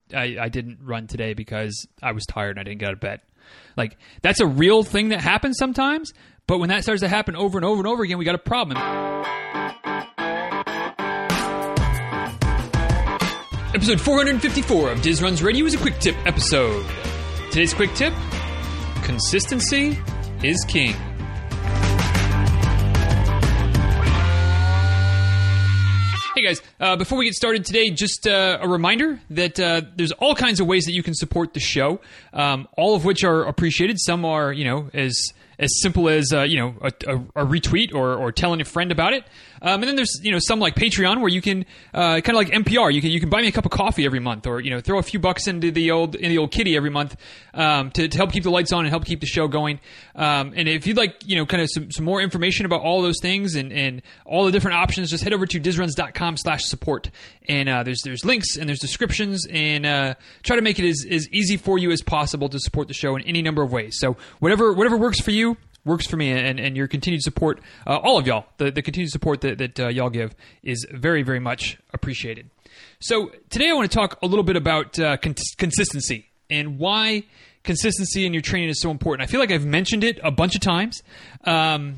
I didn't run today because I was tired and I didn't get out of bed. Like, that's a real thing that happens sometimes, but when that starts to happen over and over and over again, we got a problem. Episode 454 of Diz Runs Radio is a quick tip episode. Today's quick tip: consistency is king. Hey guys, before we get started today, just a reminder that there's all kinds of ways that you can support the show, all of which are appreciated. Some are, as simple as, a retweet or telling a friend about it. And then there's, some like Patreon where you can, kind of like NPR, you can buy me a cup of coffee every month or, throw a few bucks into the old kitty every month, to help keep the lights on and help keep the show going. And if you'd like, kind of some more information about all those things and all the different options, just head over to dizruns.com/support. And, there's links and there's descriptions and, try to make it as easy for you as possible to support the show in any number of ways. So whatever works for you, works for me, and your continued support, all of y'all, the continued support that y'all give is very, very much appreciated. So today I want to talk a little bit about consistency and why consistency in your training is so important. I feel like I've mentioned it a bunch of times, and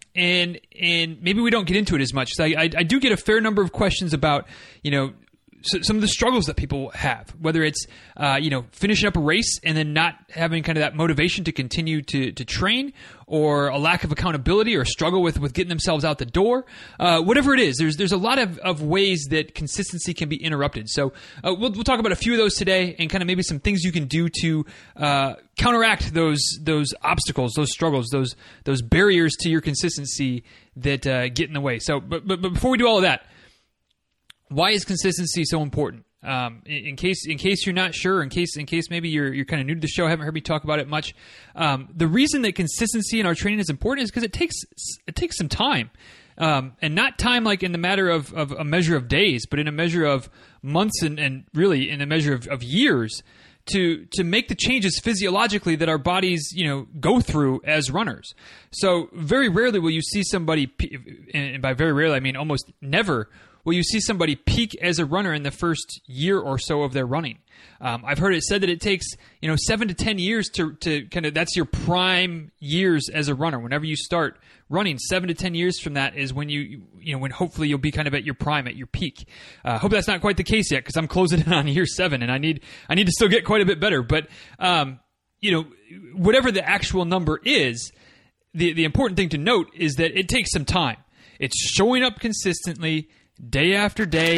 maybe we don't get into it as much. So I do get a fair number of questions about, some of the struggles that people have, whether it's, finishing up a race and then not having kind of that motivation to continue to train, or a lack of accountability, or a struggle with getting themselves out the door. Whatever it is, there's a lot of ways that consistency can be interrupted. So we'll talk about a few of those today, and kind of maybe some things you can do to counteract those obstacles, those struggles, those barriers to your consistency that get in the way. So, but before we do all of that, why is consistency so important? In case you're not sure, in case maybe you're kind of new to the show, haven't heard me talk about it much. The reason that consistency in our training is important is because it takes some time, and not time like in the matter of a measure of days, but in a measure of months and really in a measure of years to make the changes physiologically that our bodies go through as runners. So very rarely will you see somebody, and by very rarely I mean almost never, will you see somebody peak as a runner in the first year or so of their running. I've heard it said that it takes 7 to 10 years to kind of, that's your prime years as a runner. Whenever you start running, 7 to 10 years from that is when when hopefully you'll be kind of at your prime, at your peak. Hope that's not quite the case yet, because I'm closing in on year 7 and I need to still get quite a bit better. But whatever the actual number is, the important thing to note is that it takes some time. It's showing up consistently, day after day,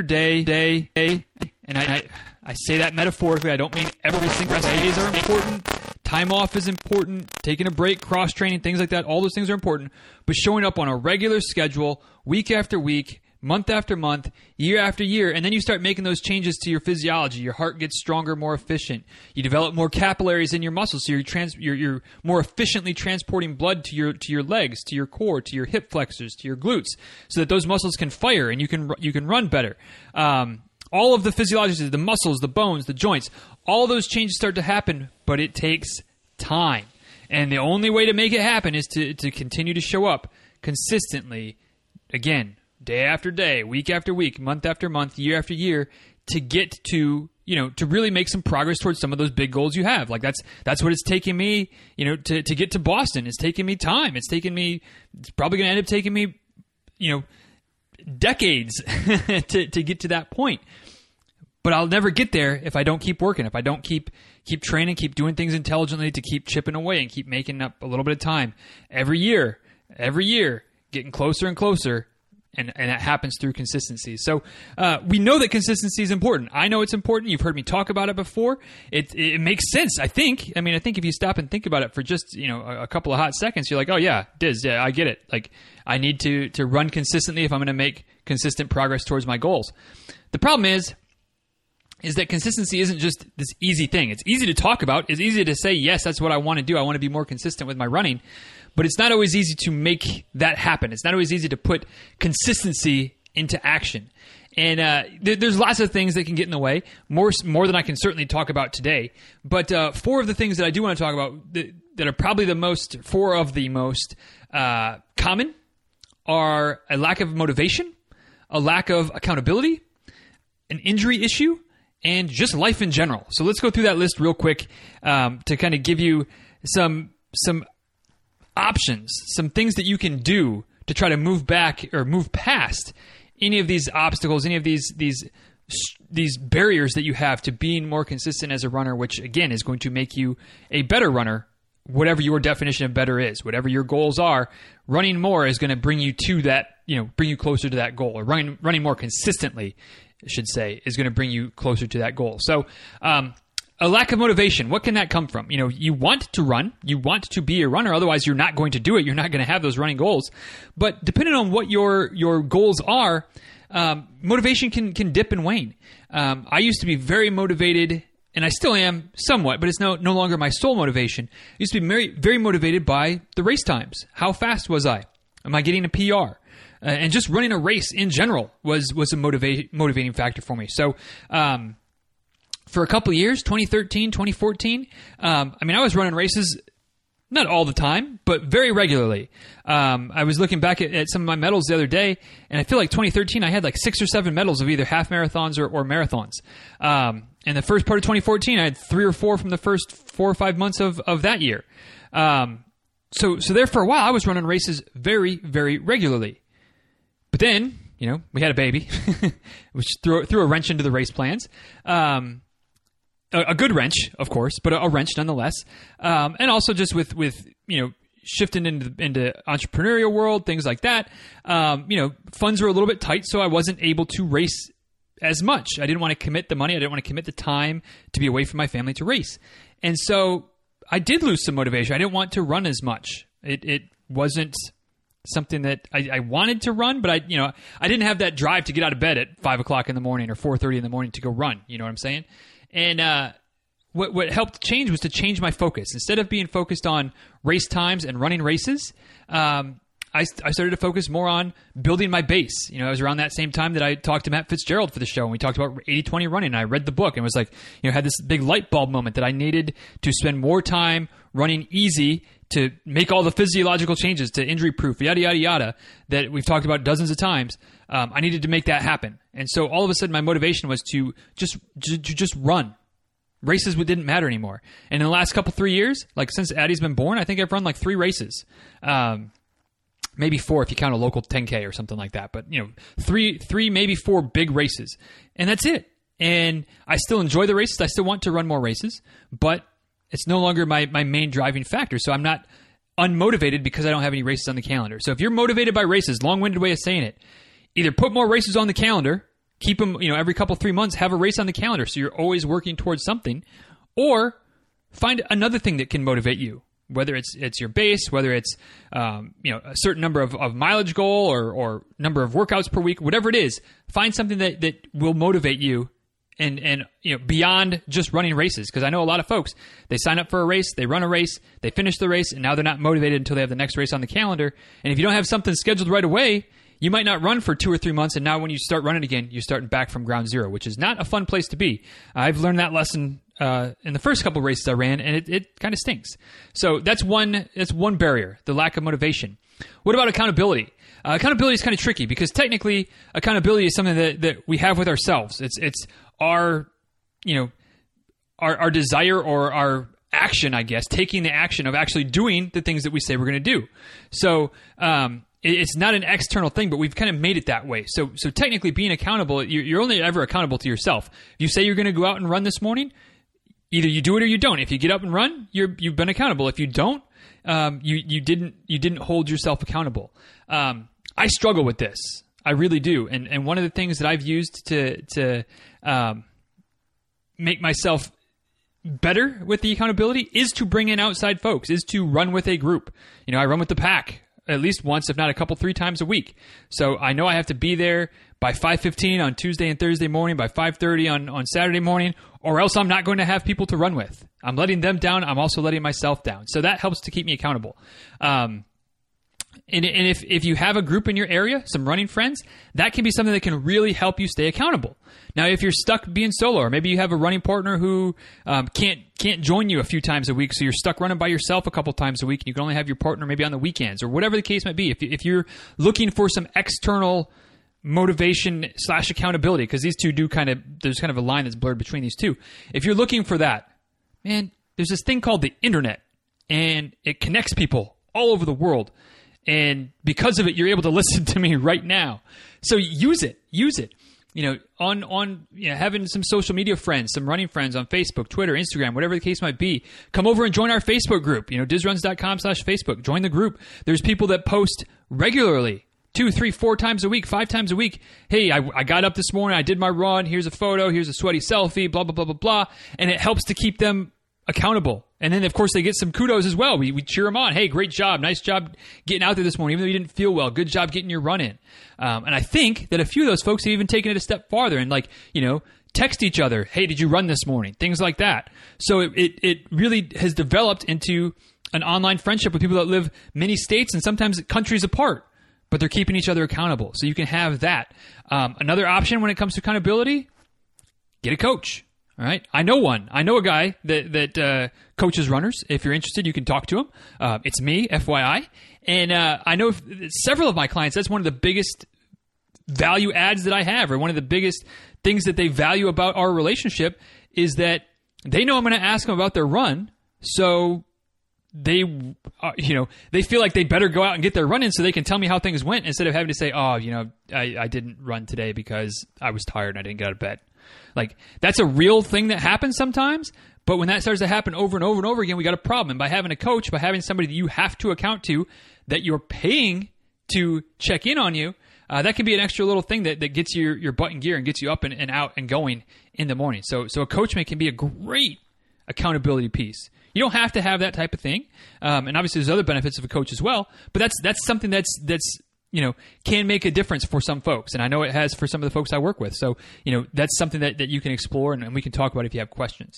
and I say that metaphorically. I don't mean every single days are important. Time off is important. Taking a break, cross training, things like that. All those things are important. But showing up on a regular schedule, week after week, month after month, year after year, and then you start making those changes to your physiology. Your heart gets stronger, more efficient. You develop more capillaries in your muscles, so you're more efficiently transporting blood to your legs, to your core, to your hip flexors, to your glutes, so that those muscles can fire and you can run better. All of the physiology, the muscles, the bones, the joints, all those changes start to happen, but it takes time. And the only way to make it happen is to continue to show up consistently, again, day after day, week after week, month after month, year after year, to get to, to really make some progress towards some of those big goals you have. Like that's what it's taking me, to get to Boston. It's taking me time. It's probably going to end up taking me, decades to get to that point. But I'll never get there if I don't keep working, if I don't keep training, keep doing things intelligently, to keep chipping away and keep making up a little bit of time every year, getting closer and closer. And that happens through consistency. So we know that consistency is important. I know it's important. You've heard me talk about it before. It makes sense, I think. I think if you stop and think about it for just a couple of hot seconds, you're like, oh yeah, Diz, yeah, I get it. Like, I need to run consistently if I'm going to make consistent progress towards my goals. The problem is that consistency isn't just this easy thing. It's easy to talk about. It's easy to say, yes, that's what I want to do. I want to be more consistent with my running. But it's not always easy to make that happen. It's not always easy to put consistency into action. And there's lots of things that can get in the way, more than I can certainly talk about today. But 4 of the things that I do want to talk about that are probably four of the most common are a lack of motivation, a lack of accountability, an injury issue, and just life in general. So let's go through that list real quick to kind of give you some options, some things that you can do to try to move back or move past any of these obstacles, any of these barriers that you have to being more consistent as a runner, which again is going to make you a better runner, whatever your definition of better is. Whatever your goals are, running more is going to bring you to that, bring you closer to that goal, or running more consistently, I should say, is going to bring you closer to that goal. So, a lack of motivation, what can that come from? You want to run, you want to be a runner, otherwise you're not going to do it. You're not going to have those running goals. But depending on what your goals are, motivation can dip and wane. I used to be very motivated, and I still am somewhat, but it's no longer my sole motivation. I used to be very, very motivated by the race times. How fast was I? Am I getting a PR? And just running a race in general was a motivating factor for me. So, for a couple of years, 2013, 2014, I was running races, not all the time, but very regularly. I was looking back at some of my medals the other day, and I feel like 2013, I had like 6 or 7 medals of either half marathons or marathons. And the first part of 2014, I had 3 or 4 from the first 4 or 5 months of that year. So there for a while, I was running races very, very regularly. But then, we had a baby, which threw a wrench into the race plans. A good wrench, of course, but a wrench nonetheless. And also just with shifting into entrepreneurial world, things like that. Funds were a little bit tight, so I wasn't able to race as much. I didn't want to commit the money. I didn't want to commit the time to be away from my family to race. And so I did lose some motivation. I didn't want to run as much. It wasn't something that I wanted to run, but I didn't have that drive to get out of bed at 5 o'clock in the morning or 4:30 in the morning to go run. You know what I'm saying? And what helped change was to change my focus. Instead of being focused on race times and running races, I started to focus more on building my base. It was around that same time that I talked to Matt Fitzgerald for the show, and we talked about 80-20 running, and I read the book and was like, had this big light bulb moment that I needed to spend more time running easy to make all the physiological changes to injury proof, yada, yada, yada, that we've talked about dozens of times. I needed to make that happen. And so all of a sudden my motivation was to just run. Races didn't matter anymore. And in the last 3 years, like since Addie's been born, I think I've run like 3 races. Maybe 4 if you count a local 10K or something like that. But, 3, maybe 4 big races. And that's it. And I still enjoy the races. I still want to run more races. But it's no longer my main driving factor. So I'm not unmotivated because I don't have any races on the calendar. So if you're motivated by races, long-winded way of saying it, either put more races on the calendar, keep them, every 3 months, have a race on the calendar so you're always working towards something, or find another thing that can motivate you, whether it's your base, whether it's a certain number of mileage goal or number of workouts per week, whatever it is, find something that will motivate you and beyond just running races. Because I know a lot of folks, they sign up for a race, they run a race, they finish the race, and now they're not motivated until they have the next race on the calendar. And if you don't have something scheduled right away, you might not run for 2 or 3 months, and now when you start running again, you're starting back from ground zero, which is not a fun place to be. I've learned that lesson in the first couple of races I ran, and it kind of stinks. So that's one barrier, the lack of motivation. What about accountability? Accountability is kind of tricky because technically accountability is something that we have with ourselves. It's our desire or our action, I guess, taking the action of actually doing the things that we say we're going to do. So it's not an external thing, but we've kind of made it that way. So technically being accountable, you're only ever accountable to yourself. If you say you're going to go out and run this morning, either you do it or you don't. If you get up and run, you've been accountable. If you don't, you didn't hold yourself accountable. I struggle with this. I really do. And one of the things that I've used to make myself better with the accountability is to bring in outside folks, is to run with a group. I run with the pack at least once, if not a couple, 3 times a week. So I know I have to be there by 5:15 on Tuesday and Thursday morning, by 5:30 on Saturday morning, or else I'm not going to have people to run with. I'm letting them down. I'm also letting myself down. So that helps to keep me accountable. And if you have a group in your area, some running friends, that can be something that can really help you stay accountable. Now, if you're stuck being solo, or maybe you have a running partner who can't join you a few times a week, so you're stuck running by yourself a couple times a week, and you can only have your partner maybe on the weekends, or whatever the case might be. If you're looking for some external motivation / accountability, because these two do there's kind of a line that's blurred between these two. If you're looking for that, man, there's this thing called the internet, and it connects people all over the world. And because of it, you're able to listen to me right now. So use it. Having some social media friends, some running friends on Facebook, Twitter, Instagram, whatever the case might be. Come over and join our Facebook group, dizruns.com/Facebook. Join the group. There's people that post regularly, 2, 3, 4 times a week, 5 times a week. Hey, I got up this morning, I did my run, here's a photo, here's a sweaty selfie, blah, blah, blah, blah, blah. And it helps to keep them accountable. And then, of course, they get some kudos as well. We cheer them on. Hey, great job. Nice job getting out there this morning, even though you didn't feel well. Good job getting your run in. And I think that a few of those folks have even taken it a step farther and, text each other. Hey, did you run this morning? Things like that. So it really has developed into an online friendship with people that live many states and sometimes countries apart, but they're keeping each other accountable. So you can have that. Another option when it comes to accountability, get a coach. All right. I know one. I know a guy that coaches runners. If you're interested, you can talk to him. It's me, FYI. And I know several of my clients, that's one of the biggest value adds that I have, or one of the biggest things that they value about our relationship is that they know I'm going to ask them about their run. So they feel like they better go out and get their run in so they can tell me how things went instead of having to say, I didn't run today because I was tired and I didn't get out of bed. Like, that's a real thing that happens sometimes, but when that starts to happen over and over and over again, we got a problem. And by having a coach, by having somebody that you have to account to, that you're paying to check in on you, that can be an extra little thing that gets your butt in gear and gets you up and out and going in the morning. So a coach can be a great accountability piece. You don't have to have that type of thing, and obviously there's other benefits of a coach as well. But that's something that's can make a difference for some folks. And I know it has for some of the folks I work with. So, that's something that you can explore and we can talk about if you have questions.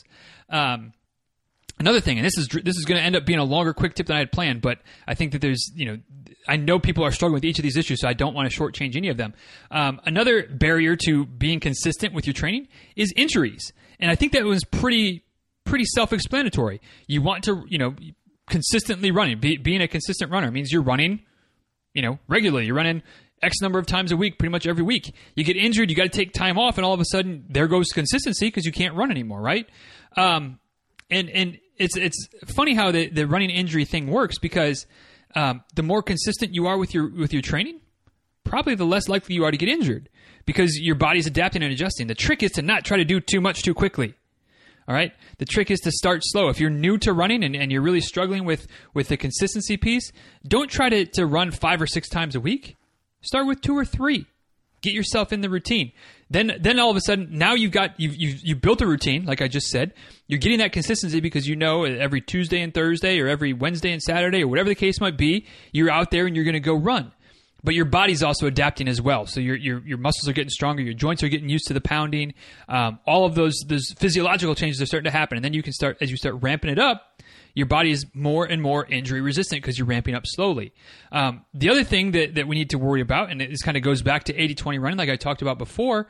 Another thing, and this is going to end up being a longer, quick tip than I had planned, but I think that there's, I know people are struggling with each of these issues, so I don't want to shortchange any of them. Another barrier to being consistent with your training is injuries. And I think that was pretty self-explanatory. You want to, consistently running. Being a consistent runner means you're running, regularly. You're running X number of times a week, pretty much every week. You get injured, you got to take time off, and all of a sudden, there goes consistency because you can't run anymore, right? And it's funny how the running injury thing works because the more consistent you are with your training, probably the less likely you are to get injured because your body's adapting and adjusting. The trick is to not try to do too much too quickly. All right. The trick is to start slow. If you're new to running and you're really struggling with the consistency piece, don't try to run 5 or 6 times a week. Start with 2 or 3. Get yourself in the routine. Then all of a sudden, now you've built a routine, like I just said. You're getting that consistency because every Tuesday and Thursday or every Wednesday and Saturday or whatever the case might be, you're out there and you're going to go run. But your body's also adapting as well. So your muscles are getting stronger. Your joints are getting used to the pounding. All of those physiological changes are starting to happen. And then you can as you start ramping it up, your body is more and more injury resistant because you're ramping up slowly. The other thing that we need to worry about, and this kind of goes back to 80-20 running like I talked about before,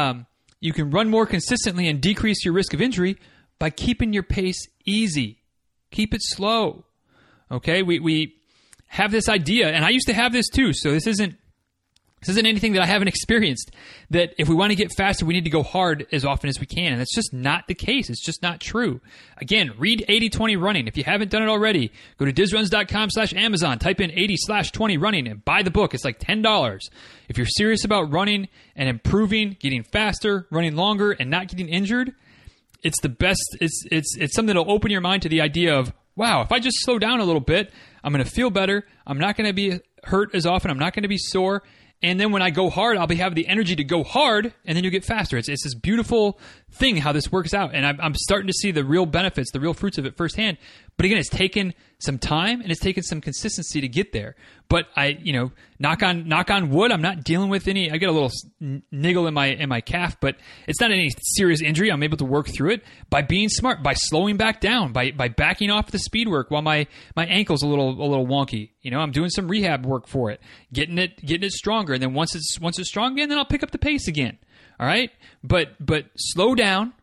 you can run more consistently and decrease your risk of injury by keeping your pace easy. Keep it slow. Okay? We have this idea, and I used to have this too, so this isn't anything that I haven't experienced, that if we want to get faster, we need to go hard as often as we can, and that's just not the case. It's just not true. Again, read 80-20 running. If you haven't done it already, go to dizruns.com/Amazon, type in 80/20 running, and buy the book. It's like $10. If you're serious about running and improving, getting faster, running longer, and not getting injured, it's the best. It's something that'll open your mind to the idea of, wow, if I just slow down a little bit, I'm going to feel better. I'm not going to be hurt as often. I'm not going to be sore. And then when I go hard, I'll have the energy to go hard, and then you get faster. It's this beautiful thing how this works out. And I'm starting to see the real benefits, the real fruits of it firsthand. But again, it's taken some time and it's taken some consistency to get there. But knock on wood, I'm not dealing with any. I get a little niggle in my calf, but it's not any serious injury. I'm able to work through it by being smart, by slowing back down, by backing off the speed work while my ankle's a little wonky. I'm doing some rehab work for it, getting it stronger, and then once it's strong again, then I'll pick up the pace again. All right, but slow down.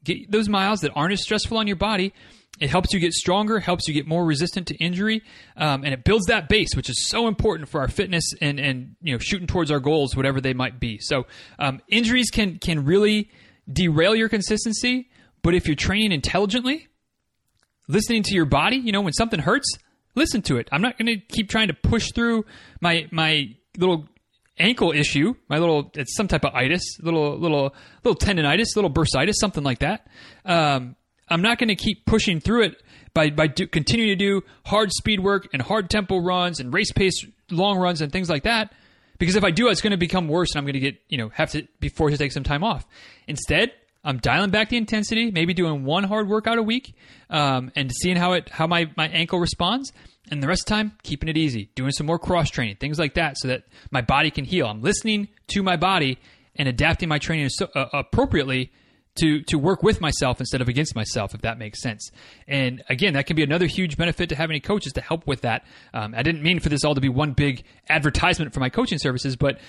get those miles that aren't as stressful on your body. It helps you get stronger, helps you get more resistant to injury, and it builds that base, which is so important for our fitness and shooting towards our goals, whatever they might be. So injuries can really derail your consistency, but if you're training intelligently, listening to your body, when something hurts, listen to it. I'm not going to keep trying to push through my little ankle issue, it's some type of itis, little tendonitis, little bursitis, something like that. I'm not going to keep pushing through it by continuing to do hard speed work and hard tempo runs and race pace long runs and things like that. Because if I do, it's going to become worse and I'm going to get, have to be forced to take some time off. Instead, I'm dialing back the intensity, maybe doing one hard workout a week, and seeing how my ankle responds. And the rest of the time, keeping it easy, doing some more cross training, things like that, so that my body can heal. I'm listening to my body and adapting my training appropriately to work with myself instead of against myself, if that makes sense. And again, that can be another huge benefit to having a coach, is to help with that. I didn't mean for this all to be one big advertisement for my coaching services, but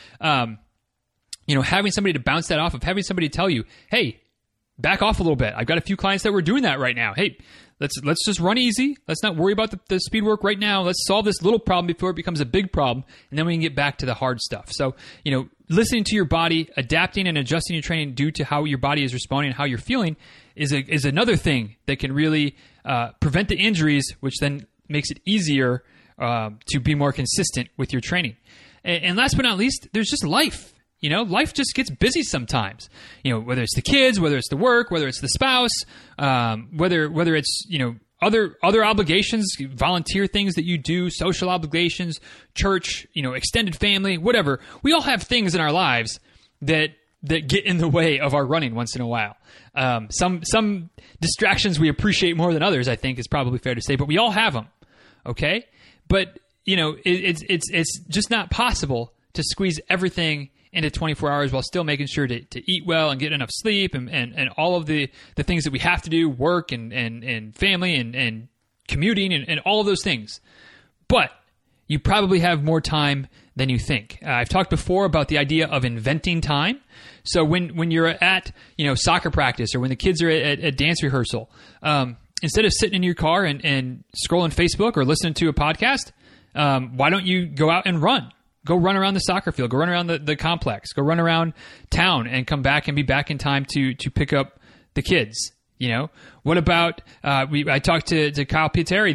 having somebody to bounce that off of, having somebody tell you, hey, back off a little bit. I've got a few clients that were doing that right now. Hey, let's just run easy. Let's not worry about the speed work right now. Let's solve this little problem before it becomes a big problem, and then we can get back to the hard stuff. So, listening to your body, adapting and adjusting your training due to how your body is responding and how you're feeling is another thing that can really prevent the injuries, which then makes it easier to be more consistent with your training. And last but not least, there's just life. Life just gets busy sometimes. Whether it's the kids, whether it's the work, whether it's the spouse, whether it's other obligations, volunteer things that you do, social obligations, church, extended family, whatever. We all have things in our lives that get in the way of our running once in a while. Some distractions we appreciate more than others, I think, is probably fair to say, but we all have them. Okay, but it's just not possible to squeeze everything into 24 hours while still making sure to eat well and get enough sleep and all of the things that we have to do, work and family and commuting and all of those things. But you probably have more time than you think. I've talked before about the idea of inventing time. So when you're at soccer practice, or when the kids are at dance rehearsal, instead of sitting in your car and scrolling Facebook or listening to a podcast, why don't you go out and run? Go run around the soccer field. Go run around the complex. Go run around town and come back and be back in time to pick up the kids. What about I talked to Kyle Pietari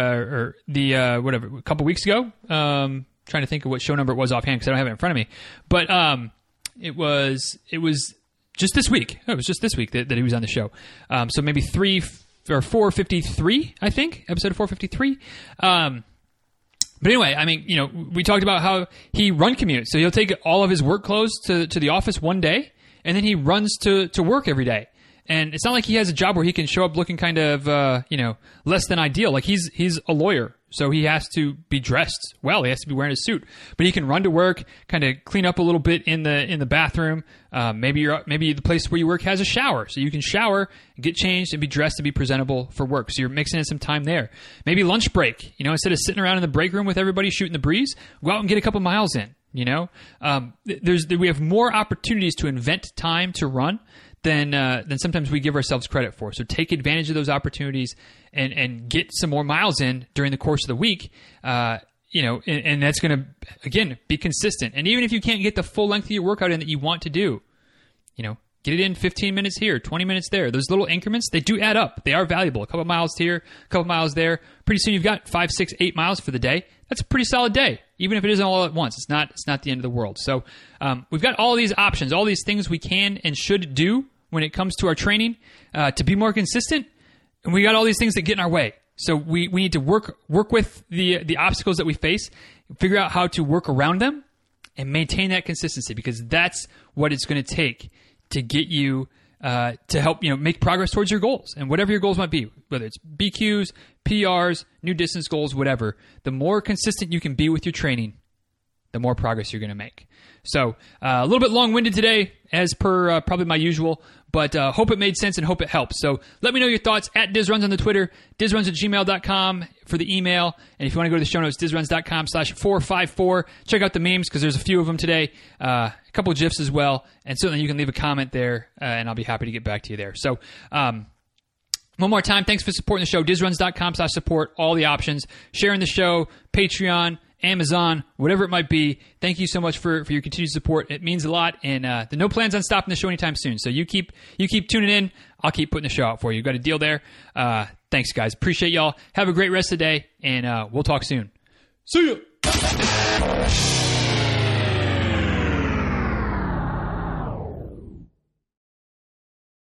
a couple weeks ago. Trying to think of what show number it was offhand because I don't have it in front of me. But it was just this week. It was just this week that he was on the show. So maybe 453, I think, episode 453. But anyway, we talked about how he run commutes. So he'll take all of his work clothes to the office one day, and then he runs to work every day. And it's not like he has a job where he can show up looking kind of, less than ideal. Like he's a lawyer, so he has to be dressed well. He has to be wearing a suit, but he can run to work, kind of clean up a little bit in the bathroom. Maybe the place where you work has a shower, so you can shower, get changed, and be dressed to be presentable for work. So you're mixing in some time there. Maybe lunch break. Instead of sitting around in the break room with everybody shooting the breeze, go out and get a couple miles in. We have more opportunities to invent time to run than sometimes we give ourselves credit for. So take advantage of those opportunities and get some more miles in during the course of the week. And that's going to, again, be consistent. And even if you can't get the full length of your workout in that you want to do, get it in 15 minutes here, 20 minutes there. Those little increments, they do add up. They are valuable. A couple miles here, a couple miles there. Pretty soon you've got 5, 6, 8 miles for the day. That's a pretty solid day, even if it isn't all at once. It's not the end of the world. So we've got all these options, all these things we can and should do when it comes to our training to be more consistent. And we got all these things that get in our way. So we need to work with the obstacles that we face, figure out how to work around them, and maintain that consistency, because that's what it's going to take to get you to help make progress towards your goals. And whatever your goals might be, whether it's BQs, PRs, new distance goals, whatever, the more consistent you can be with your training, the more progress you're going to make. So a little bit long-winded today, as per probably my usual, but hope it made sense and hope it helps. So let me know your thoughts at DizRuns on the Twitter, DizRuns@gmail.com for the email. And if you want to go to the show notes, DizRuns.com/454. Check out the memes because there's a few of them today, a couple of GIFs as well. And certainly you can leave a comment there, and I'll be happy to get back to you there. So one more time, thanks for supporting the show. DizRuns.com/support, all the options. Sharing the show, Patreon, Amazon, whatever it might be. Thank you so much for your continued support. It means a lot, and there are no plans on stopping the show anytime soon. So you keep tuning in. I'll keep putting the show out for you. Got a deal there. Thanks, guys. Appreciate y'all. Have a great rest of the day, and we'll talk soon. See ya.